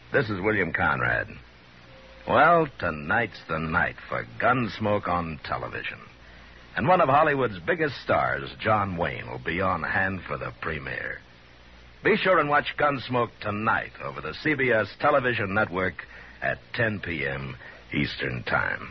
This is William Conrad. Well, tonight's the night for Gunsmoke on television. And one of Hollywood's biggest stars, John Wayne, will be on hand for the premiere. Be sure and watch Gunsmoke tonight over the CBS television network at 10 p.m. Eastern Time.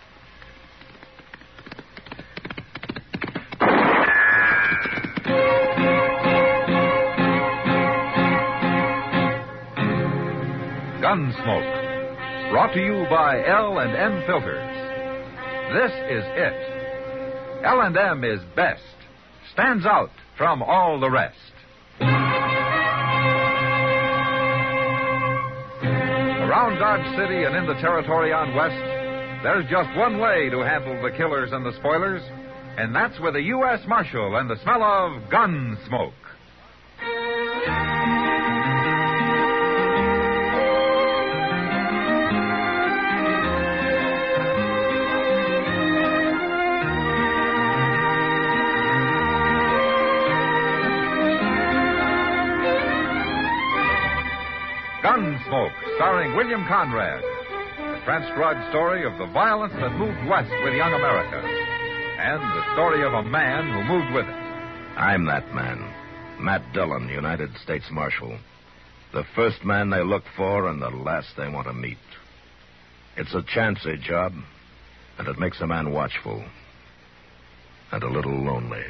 Gunsmoke, brought to you by L&M Filters. This is it. L&M is best, stands out from all the rest. Around Dodge City and in the territory on West, there's just one way to handle the killers and the spoilers, and that's with a U.S. Marshal and the smell of Gunsmoke. Gunsmoke, starring William Conrad. The transcribed story of the violence that moved west with young America. And the story of a man who moved with it. I'm that man, Matt Dillon, United States Marshal. The first man they look for and the last they want to meet. It's a chancy job, and it makes a man watchful and a little lonely.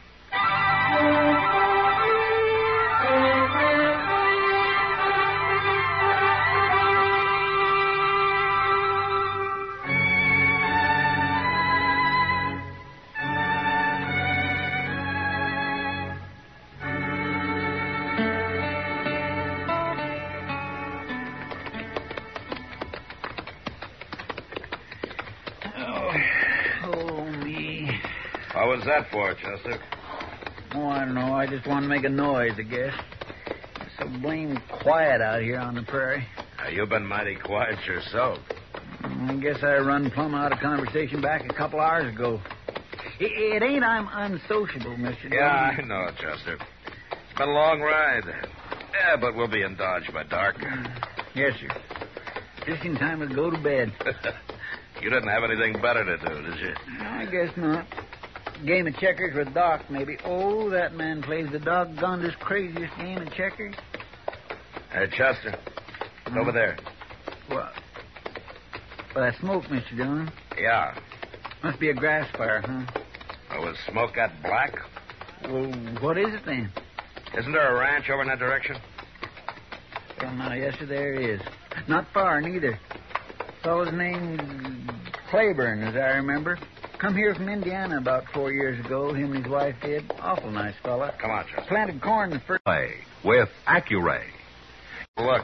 What was that for, Chester? Oh, I don't know. I just want to make a noise, I guess. It's so blame quiet out here on the prairie. You've been mighty quiet yourself. I guess I run plumb out of conversation back a couple hours ago. It ain't I'm unsociable, Mr. Yeah, Dillon. I know, Chester. It's been a long ride. Yeah, but we'll be in Dodge by dark. Yes, sir. Just in time to go to bed. You didn't have anything better to do, did you? I guess not. Game of checkers with Doc, maybe. Oh, that man plays the doggonedest, craziest game of checkers. Hey, Chester. It's over there. What? Well, that smoke, Mr. Dillon. Yeah. Must be a grass fire, huh? Oh, was smoke that black? Well, what is it then? Isn't there a ranch over in that direction? Well, now, yes, sir, there is. Not far, neither. Fellow's named Claiborne, as I remember. Come here from Indiana about 4 years ago. Him and his wife did. Awful nice fella. Come on, Chester. Planted corn the first... With Accuray. Look.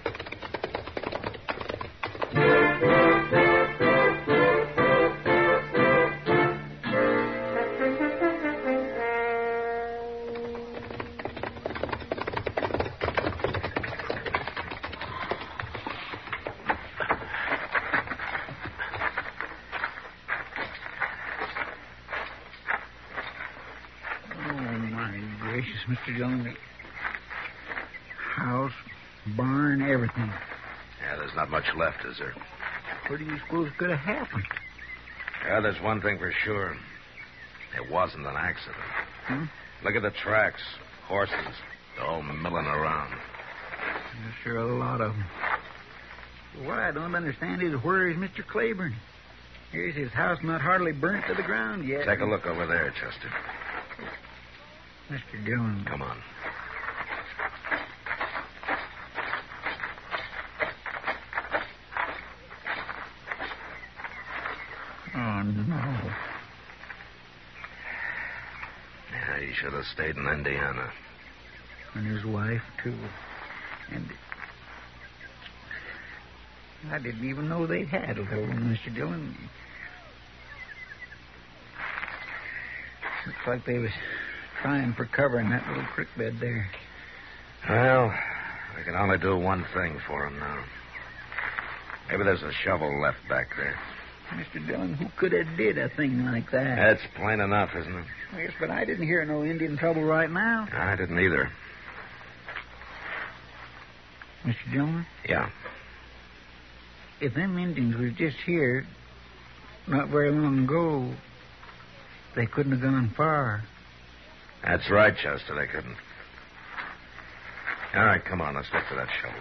Mr. Dillon, house, barn, everything. Yeah, there's not much left, is there? What do you suppose could have happened? Yeah, there's one thing for sure. It wasn't an accident. Look at the tracks. Horses. They're all milling around. There's sure a lot of them. What I don't understand is where is Mr. Claiborne? Here's his house not hardly burnt to the ground yet. Take a look over there, Chester. Mr. Dillon. Come on. Oh, no. Yeah, he should have stayed in Indiana. And his wife, too. And I didn't even know they had a little one, Mr. Dillon. Looks like they was trying for cover in that little creek bed there. Well, we can only do one thing for him now. Maybe there's a shovel left back there. Mr. Dillon, who could have did a thing like that? That's plain enough, isn't it? Yes, but I didn't hear no Indian trouble right now. I didn't either. Mr. Dillon, Yeah. if them Indians was just here not very long ago, they couldn't have gone far. That's right, Chester. They couldn't. All right, come on. Let's get to that shovel.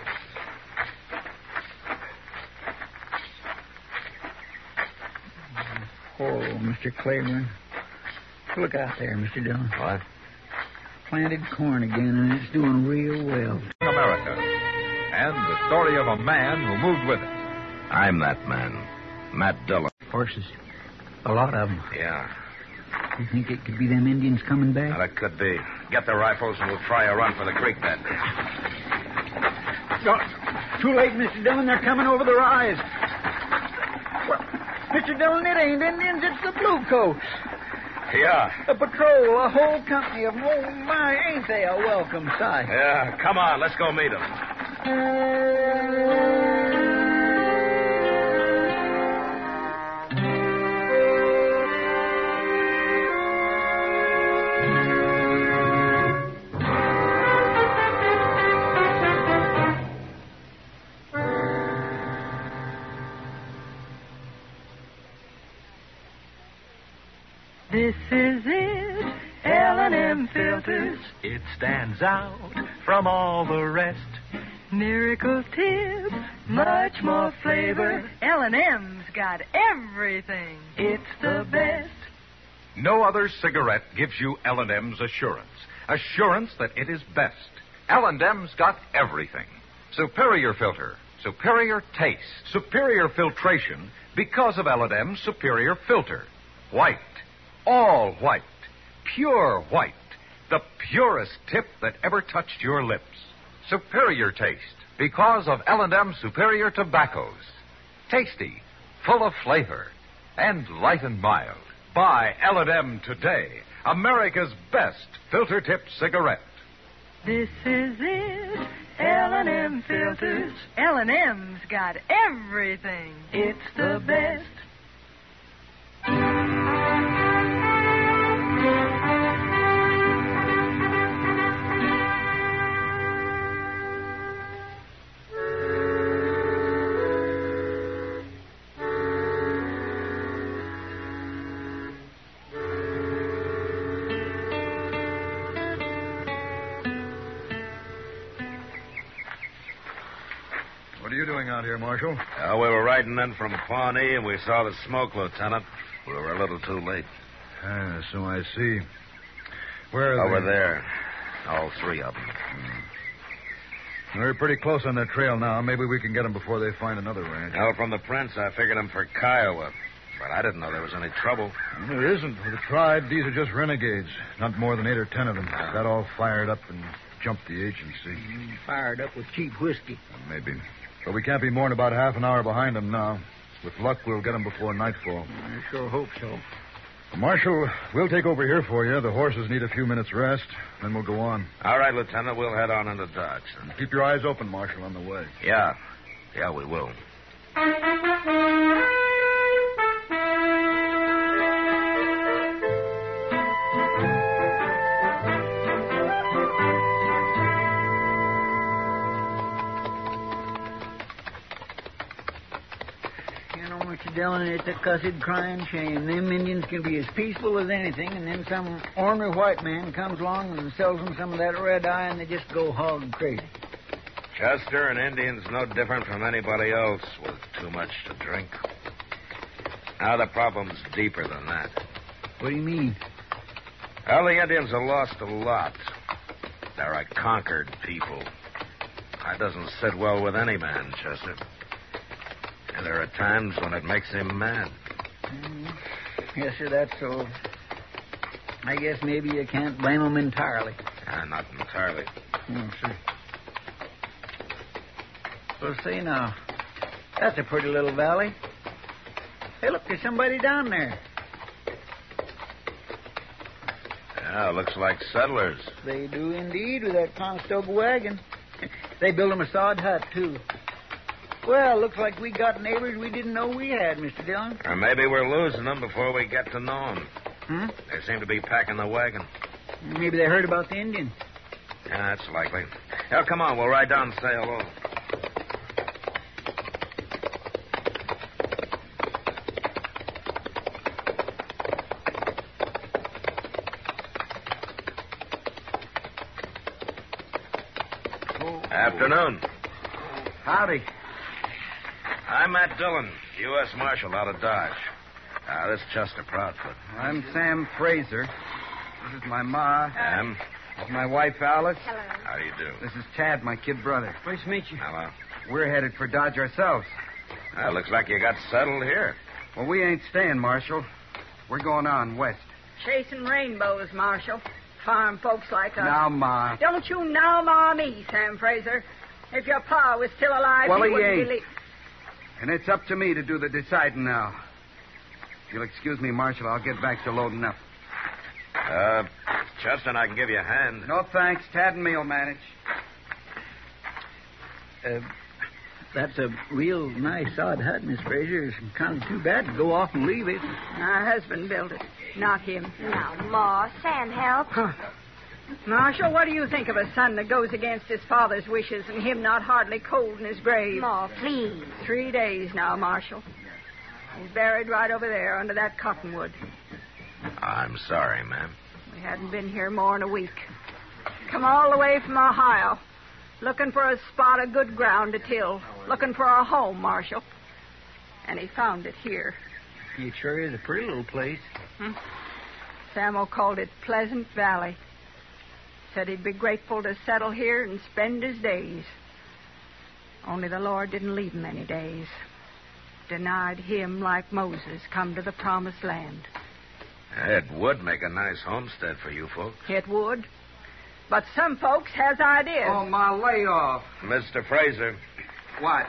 Oh, Mr. Claiborne. Look out there, Mr. Dillon. What? Planted corn again, and it's doing real well. America. And the story of a man who moved with it. I'm that man. Matt Dillon. Horses. A lot of them. Yeah. You think it could be them Indians coming back? Well, it could be. Get the rifles and we'll try a run for the creek bed. No, too late, Mr. Dillon. They're coming over the rise. Well, Mr. Dillon, it ain't Indians. It's the Bluecoats. Yeah. A patrol, a whole company of them. Oh, my, ain't they a welcome sight? Yeah, come on. Let's go meet them. This is it, L&M Filters. It stands out from all the rest. Miracle tips, much more flavor. L&M's got everything. It's the best. No other cigarette gives you L&M's assurance. Assurance that it is best. L&M's got everything. Superior filter, superior taste, superior filtration because of L&M's superior filter. White, all white, pure white, the purest tip that ever touched your lips. Superior taste because of L&M superior tobaccos. Tasty, full of flavor, and light and mild. Buy L&M today, America's best filter tip cigarette. This is it, L&M Filters. L&M's got everything. It's the best. What are you doing out here, Marshal? We were riding in from Pawnee, and we saw the smoke, Lieutenant. We were a little too late. Ah, so I see. Where are Over they? there. All three of them. We're pretty close on their trail now. Maybe we can get them before they find another ranch. Well, from the prints, I figured them for Kiowa. But I didn't know there was any trouble. There isn't. We tried. These are just renegades. Not more than 8 or 10 of them. Got all fired up and jumped the agency. Fired up with cheap whiskey. Maybe. But we can't be more than about half an hour behind them now. With luck, we'll get them before nightfall. I sure hope so. Marshal, we'll take over here for you. The horses need a few minutes' rest. Then we'll go on. All right, Lieutenant. We'll head on into Dodge. Keep your eyes open, Marshal, on the way. Yeah. Yeah, we will. Mr. Dillon, it's a cussed crying shame. Them Indians can be as peaceful as anything, and then some ornery white man comes along and sells them some of that red eye, and they just go hog crazy. Chester, an Indian's no different from anybody else with too much to drink. Now, the problem's deeper than that. What do you mean? Well, the Indians have lost a lot. They're a conquered people. That doesn't sit well with any man, Chester. And there are times when it makes him mad. Yes, sir, that's so. I guess maybe you can't blame them entirely. Not entirely. No, sir. Well, say now, that's a pretty little valley. Hey, look, there's somebody down there. Yeah, looks like settlers. They do indeed, with that Conestoga wagon. They built them a sod hut, too. Well, looks like we got neighbors we didn't know we had, Mr. Dillon. Or maybe we're losing them before we get to know them. Hmm? They seem to be packing the wagon. Maybe they heard about the Indians. Yeah, that's likely. Well, come on, we'll ride down and say hello. Afternoon. Howdy. I'm Matt Dillon, U.S. Marshal out of Dodge. This is Chester Proudfoot. I'm Sam Fraser. This is my ma. Sam, This is my wife, Alice. Hello. how do you do? This is Tad, my kid brother. Nice to meet you. Hello. We're headed for Dodge ourselves. Looks like you got settled here. Well, we ain't staying, Marshal. We're going on west. Chasing rainbows, Marshal. Farm folks like us. Now, Ma. Don't you now ma me, Sam Fraser. If your pa was still alive, Well, he he wouldn't ain't. be And it's up to me to do the deciding now. If you'll excuse me, Marshal, I'll get back to loading up. Chester and I can give you a hand. No thanks. Tad and me'll manage. That's a real nice odd hut, Miss Fraser. It's kind of too bad to go off and leave it. My husband built it, not him. Now, Ma, Sam, help. Marshal, what do you think of a son that goes against his father's wishes and him not hardly cold in his grave? Ma, please. 3 days now, Marshal. He's buried right over there under that cottonwood. I'm sorry, ma'am. We hadn't been here more than a week. Come all the way from Ohio, looking for a spot of good ground to till, looking for a home, Marshal. And he found it here. It sure is a pretty little place. Samo called it Pleasant Valley. Said he'd be grateful to settle here and spend his days. Only the Lord didn't leave him any days. Denied him, like Moses, come to the promised land. It would make a nice homestead for you folks. It would. But some folks has ideas. Oh, Ma, lay off. Mr. Fraser, What?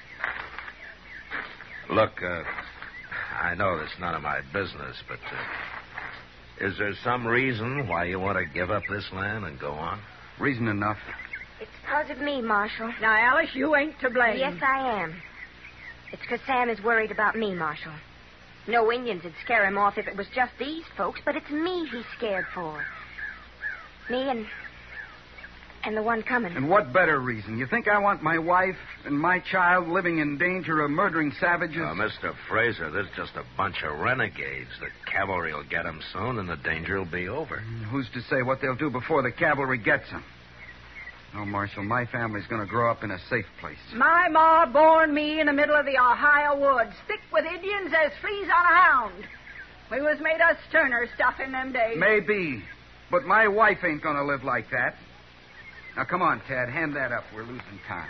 look, I know it's none of my business, but is there some reason why you want to give up this land and go on? Reason enough. It's because of me, Marshal. Now, Alice, you ain't to blame. Yes, I am. It's because Sam is worried about me, Marshal. No Indians would scare him off if it was just these folks, but it's me he's scared for. Me and the one coming. And what better reason? You think I want my wife and my child living in danger of murdering savages? Mr. Fraser, there's just a bunch of renegades. The cavalry will get 'em soon, and the danger will be over. Who's to say what they'll do before the cavalry gets them? No, Marshal, my family's going to grow up in a safe place. My ma born me in the middle of the Ohio woods, thick with Indians as fleas on a hound. We was made of sterner stuff in them days. Maybe, but my wife ain't going to live like that. Now, come on, Tad, hand that up. We're losing time.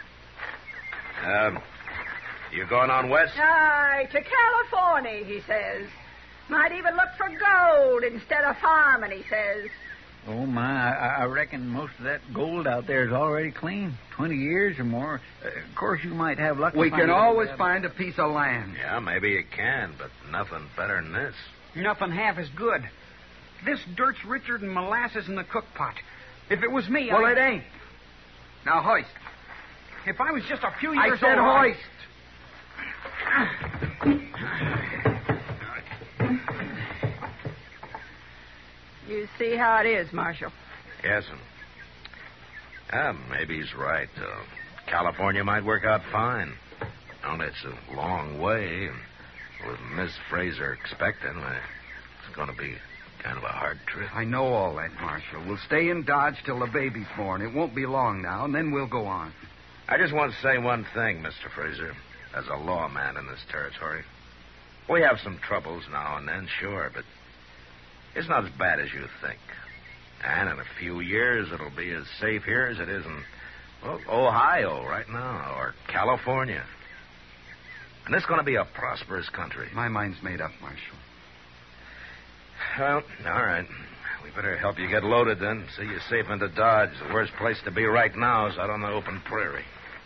You going on west? Aye, to California, he says. Might even look for gold instead of farming, he says. Oh, my, I reckon most of that gold out there is already clean. 20 years or more. Of course, you might have luck. We can always find a piece of land. Yeah, maybe you can, but nothing better than this. Nothing half as good. This dirt's richer than molasses in the cook pot. If it was me, Well, it ain't. Now, hoist. If I was just a few I years said old... hoist. You see how it is, Marshal. Yes, and maybe he's right. California might work out fine. Only it's a long way, and with Miss Fraser expecting, it's going to be kind of a hard trip. I know all that, Marshal. We'll stay in Dodge till the baby's born. It won't be long now, and then we'll go on. I just want to say one thing, Mr. Fraser. As a lawman in this territory, we have some troubles now and then, sure, but it's not as bad as you think. And in a few years, it'll be as safe here as it is in, well, Ohio right now, or California. And it's going to be a prosperous country. My mind's made up, Marshal. Well, all right. We better help you get loaded then. See you safe into Dodge. The worst place to be right now is out on the open prairie.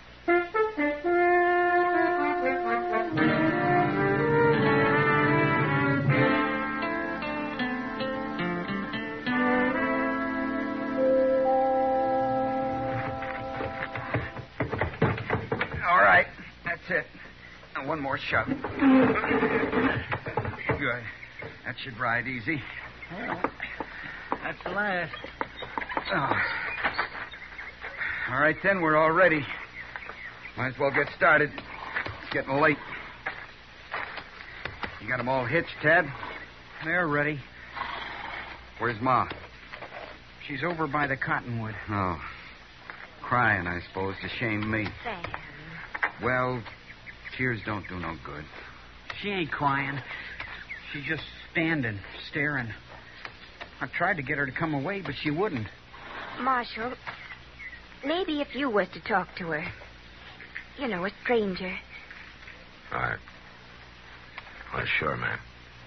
All right. That's it. Now, one more shove. Good. That should ride easy. Well, that's the last. Oh. All right, then. We're all ready. Might as well get started. It's getting late. You got them all hitched, Tad? They're ready. Where's Ma? She's over by the cottonwood. Oh. crying, I suppose, to shame me. Sam. Well, tears don't do no good. She ain't crying. She's just standing, staring. I tried to get her to come away, but she wouldn't. Marshal, maybe if you was to talk to her. You know, a stranger. All right. Well, sure, ma'am.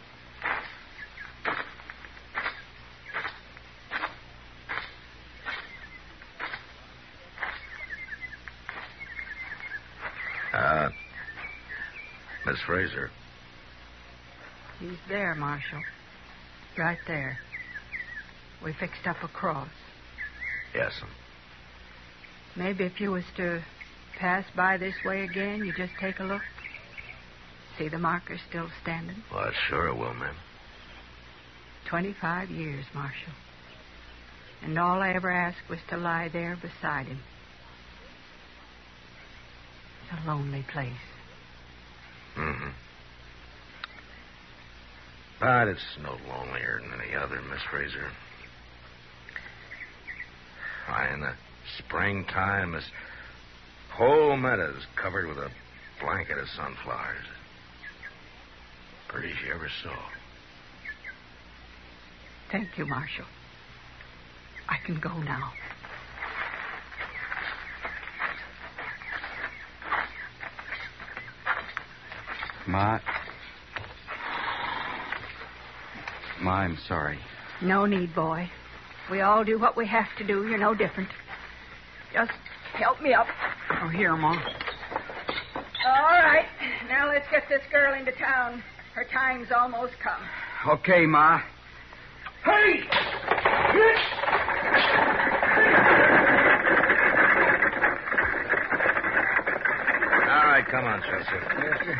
Miss Fraser. He's there, Marshal. Right there. We fixed up a cross. Yes, Maybe if you was to pass by this way again, you just take a look. See the marker still standing? well, sure it will, ma'am. 25 years, Marshal. And all I ever asked was to lie there beside him. It's a lonely place. Mm-hmm. But it's no lonelier than any other, Miss Fraser. Why, in the springtime, this whole meadow's covered with a blanket of sunflowers. Pretty she ever saw. Thank you, Marshal. I can go now. Ma, I'm sorry. No need, boy. We all do what we have to do. You're no different. Just help me up. Oh, here, Ma. All right. Now let's get this girl into town. Her time's almost come. Okay, Ma. Hey! All right, come on, Chester. Yes, sir.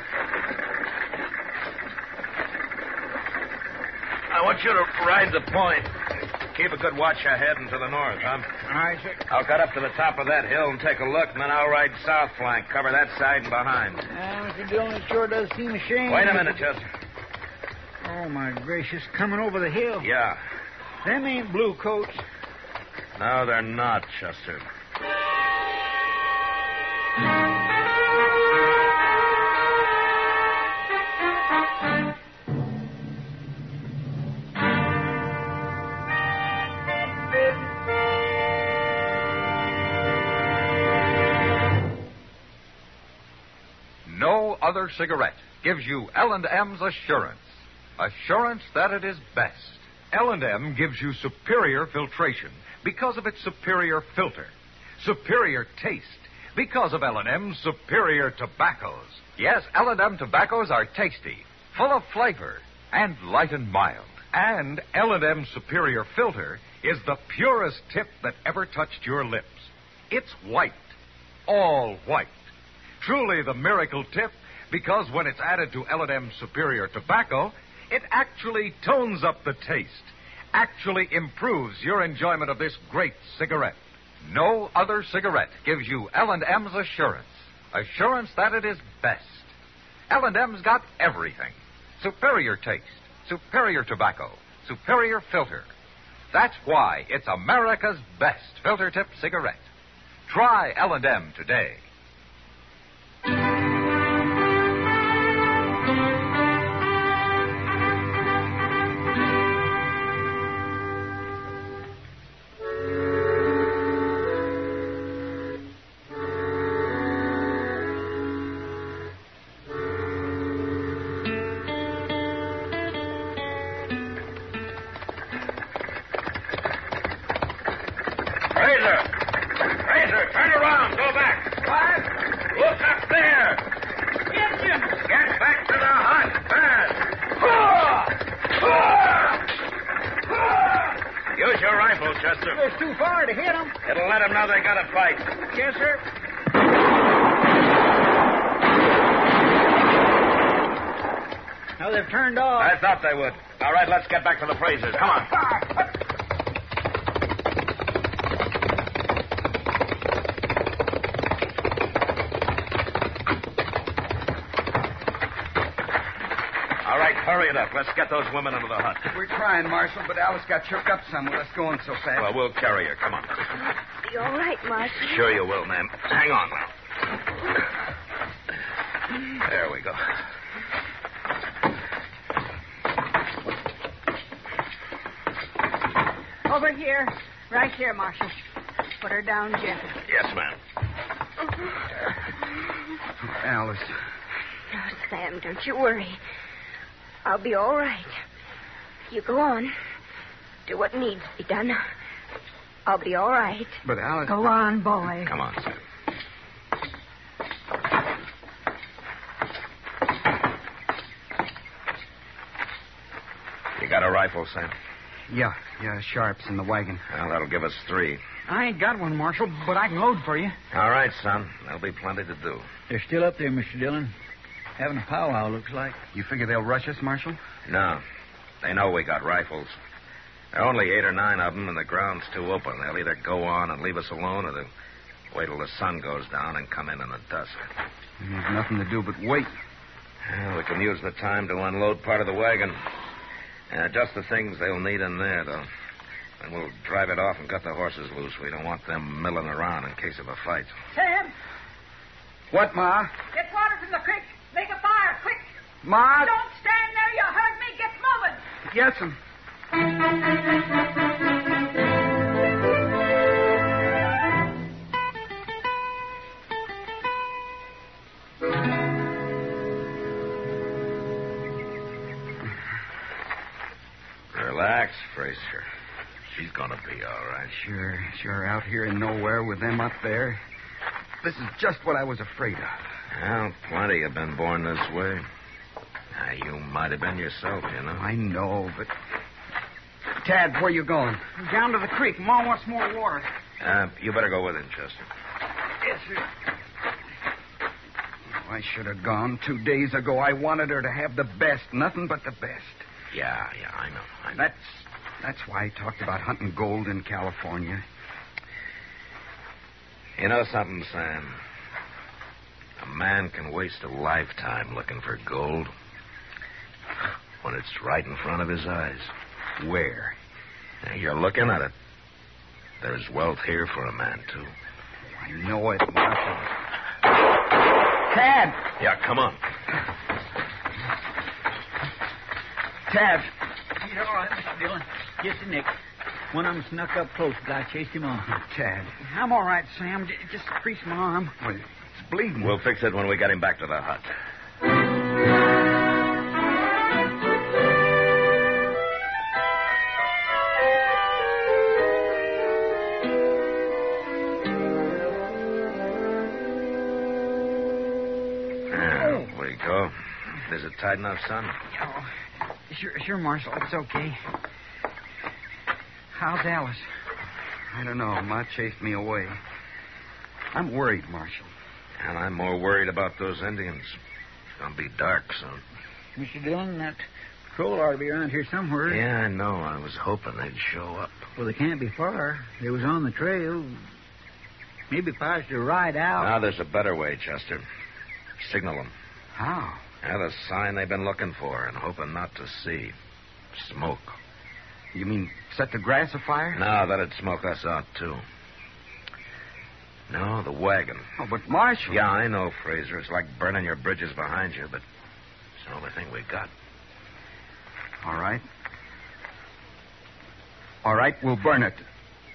I want you to ride the point. Keep a good watch ahead and to the north, huh? All right, sir. I'll cut up to the top of that hill and take a look, and then I'll ride south flank, cover that side and behind. Mr. Dillon, it sure does seem a shame. Wait a minute, Chester. Oh, my gracious, coming over the hill. Yeah. Them ain't blue coats. No, they're not, Chester. No other cigarette gives you L&M's assurance. Assurance that it is best. L&M gives you superior filtration because of its superior filter. Superior taste because of L&M's superior tobaccos. Yes, L&M tobaccos are tasty, full of flavor, and light and mild. And L&M's superior filter is the purest tip that ever touched your lips. It's white, all white. Truly the miracle tip, because when it's added to L&M's superior tobacco, it actually tones up the taste, actually improves your enjoyment of this great cigarette. No other cigarette gives you L&M's assurance. Assurance that it is best. L&M's got everything. Superior taste, superior tobacco, superior filter. That's why it's America's best filter tip cigarette. Try L&M today. Fraser, turn around. Go back. What? Look up there. Get back to the hut. Fast. Use your rifle, Chester. It's too far to hit them. It'll let them know they got to fight. Yes, sir. Now they've turned off. I thought they would. All right, let's get back to the Frasers. Come on. All right, hurry it up. Let's get those women into the hut. We're trying, Marshal, but Alice got shook up some with us going so fast. Well, we'll carry her. Come on. be all right, Marshal. Sure you will, ma'am. Hang on now. There we go. Over here. Right here, Marshal. Put her down gently. Yes, ma'am. Alice. Oh, Sam, don't you worry. I'll be all right. You go on. Do what needs to be done. I'll be all right. But Alice... Go on, boy. Come on, Sam. You got a rifle, Sam? Yeah, Sharp's in the wagon. Well, that'll give us 3. I ain't got one, Marshal, but I can load for you. All right, son. There'll be plenty to do. They're still up there, Mr. Dillon. Having a powwow, looks like. You figure they'll rush us, Marshal? No. They know we got rifles. There are only 8 or 9 of them, and the ground's too open. They'll either go on and leave us alone, or they'll wait till the sun goes down and come in the dusk. There's nothing to do but wait. Well, we can use the time to unload part of the wagon. Just the things they'll need in there, though. And we'll drive it off and cut the horses loose. We don't want them milling around in case of a fight. Sam, What, Ma? get water from the creek. Make a fire, quick. Ma? Don't stand there. You heard me. Get moving. Yes'm. Relax, Fraser. She's gonna be all right. Sure, out here in nowhere with them up there. This is just what I was afraid of. Well, plenty have been born this way. You might have been yourself, you know. I know, but... Tad, where you going? Down to the creek. Ma wants more water. You better go with him, Chester. Yes, sir. I should have gone 2 days ago. I wanted her to have the best, nothing but the best. Yeah, I know. That's why I talked about hunting gold in California. You know something, Sam? A man can waste a lifetime looking for gold when it's right in front of his eyes. Where? Now, you're looking at it. There's wealth here for a man, too. I know it, Marshal. Tad! Yeah, come on. Tad! You're all right, Mr. Dillon. Just a nick. One of them snuck up close, but I chased him off. Tad. I'm all right, Sam. Just crease my arm. Well, it's bleeding. We'll fix it when we get him back to the hut. There we go. Is it tight enough, son? Oh, sure, Marshal. It's okay. How's Alice? I don't know. Ma chased me away. I'm worried, Marshal. And I'm more worried about those Indians. It's going to be dark soon. Mr. Dillon, that patrol ought to be around here somewhere. Yeah, I know. I was hoping they'd show up. Well, they can't be far. They was on the trail. Maybe if I was to ride out... Now, there's a better way, Chester. Signal them. How? Yeah, the sign they've been looking for and hoping not to see. Smoke. You mean set the grass afire? No, that'd smoke us out, too. No, the wagon. Oh, but Marshal... Yeah, I know, Fraser. It's like burning your bridges behind you, but it's the only thing we got. All right. All right, we'll burn it.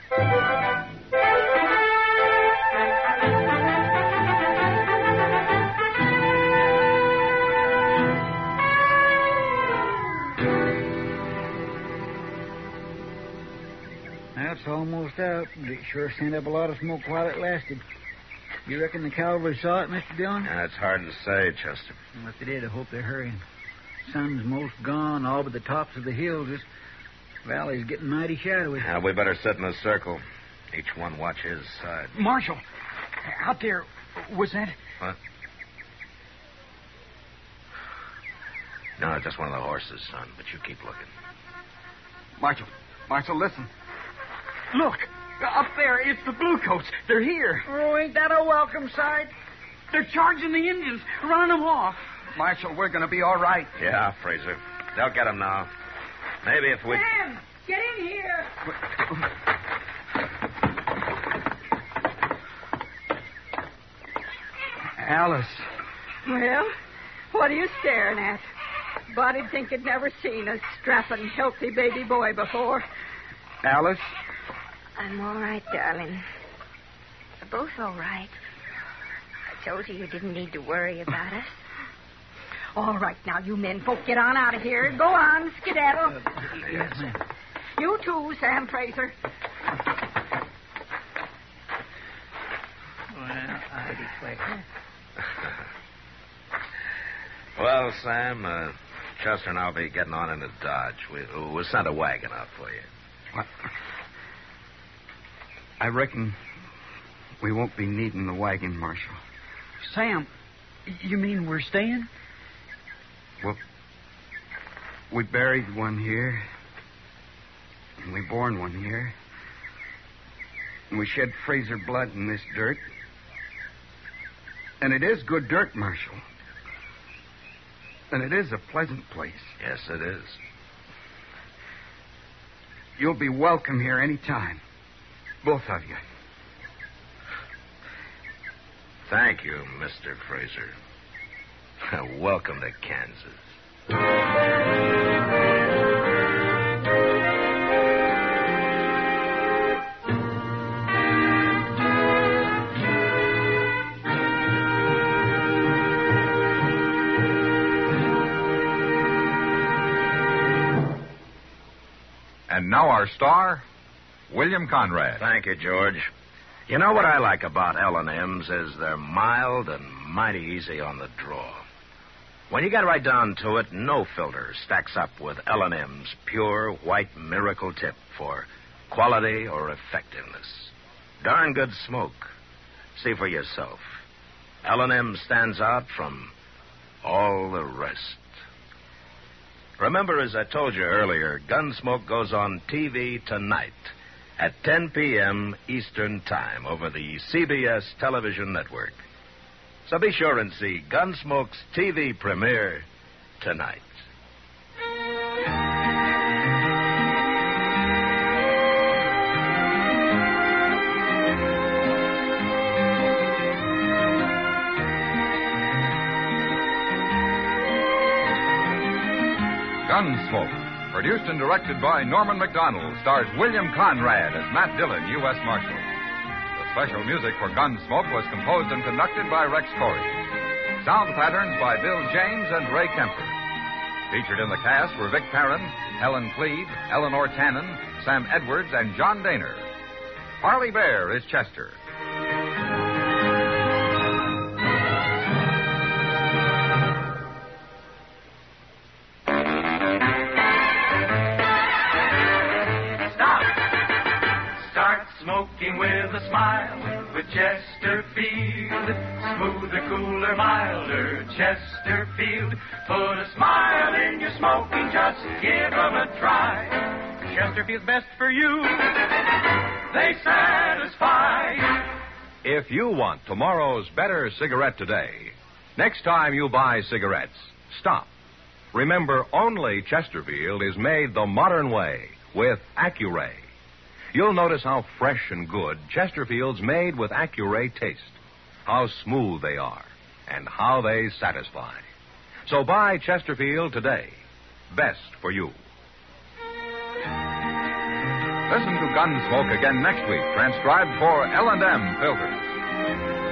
That's almost out, but it sure sent up a lot of smoke while it lasted. You reckon the cavalry saw it, Mr. Dillon? Yeah, it's hard to say, Chester. Well, if they did, I hope they're hurrying. Sun's most gone, all but the tops of the hills. This valley's getting mighty shadowy. Yeah, we better sit in a circle. Each one watch his side. Marshal, out there, was that... What? No, just one of the horses, son, but you keep looking. Marshal, listen. Look, up there, it's the Bluecoats. They're here. Oh, ain't that a welcome sight? They're charging the Indians, running them off. Marshal, we're going to be all right. Yeah, Fraser. They'll get him now. Maybe if we... Sam, get in here. Alice. Well, what are you staring at? Body'd think you'd never seen a strapping, healthy baby boy before. Alice? I'm all right, darling. We're both all right. I told you didn't need to worry about us. All right, now, you men folk, get on out of here. Go on, skedaddle. Yes, ma'am. You too, Sam Fraser. Well, I declare. Well, Sam, Chester and I'll be getting on into Dodge. We sent a wagon out for you. What? I reckon we won't be needing the wagon, Marshal. Sam, you mean we're staying? Well, we buried one here, and we born one here. And we shed Fraser blood in this dirt. And it is good dirt, Marshal. And it is a pleasant place. Yes, it is. You'll be welcome here any time. Both of you. Thank you, Mr. Fraser. Welcome to Kansas. And now our star, William Conrad. Thank you, George. You know what I like about L&M's is they're mild and mighty easy on the draw. When you get right down to it, no filter stacks up with L&M's pure white miracle tip for quality or effectiveness. Darn good smoke. See for yourself. L&M stands out from all the rest. Remember, as I told you earlier, Gunsmoke goes on TV tonight at 10 p.m. Eastern Time over the CBS television network. So be sure and see Gunsmoke's TV premiere tonight. Gunsmoke, produced and directed by Norman McDonald, stars William Conrad as Matt Dillon, U.S. Marshal. The special music for Gunsmoke was composed and conducted by Rex Corey. Sound patterns by Bill James and Ray Kemper. Featured in the cast were Vic Perrin, Helen Cleed, Eleanor Tannen, Sam Edwards, and John Daner. Harley Bear is Chester. Smoking with a smile with Chesterfield. Smoother, cooler, milder Chesterfield. Put a smile in your smoking, just give 'em a try. Chesterfield's best for you. They satisfy. If you want tomorrow's better cigarette today, next time you buy cigarettes, stop. Remember, only Chesterfield is made the modern way with Accuray. You'll notice how fresh and good Chesterfield's made with Accuray taste, how smooth they are, and how they satisfy. So buy Chesterfield today. Best for you. Listen to Gunsmoke again next week, transcribed for L&M Filters.